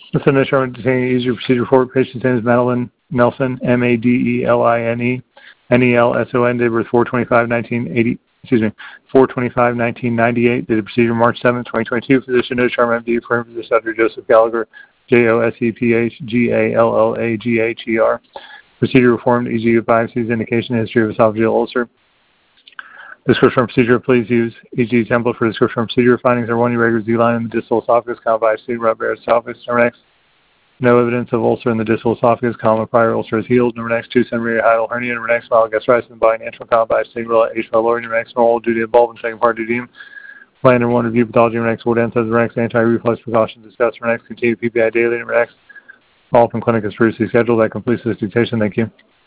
This initial containing easier procedure for patient's name is Madeline Nelson, Madeline, Nelson, date of birth 4/25/1998, did a procedure March 7, 2022. Physician no charm MD, firm physician Dr. Joseph Gallagher, JOSEPHGALLAGHER. Procedure performed, EG of biopsies, indication history of esophageal ulcer. Description of procedure, please use EG template for description of procedure. Findings are one irregular Z-line in the distal esophagus, comma biopsy, rubber esophagus. Number next, no evidence of ulcer in the distal esophagus, comma prior ulcer is healed. Number next, 2 centimeter hiatal hernia. Number next, mild gastritis in the body, antral, comma biopsy, H. pylori. Number next, normal duty of bulb and second part duty. Plan number 1, review pathology. Number next, Warden says. Number next, anti-reflux precautions discussed. Number next, continue PPI daily. Number next, follow-up in clinic is previously scheduled. That completes this dictation. Thank you.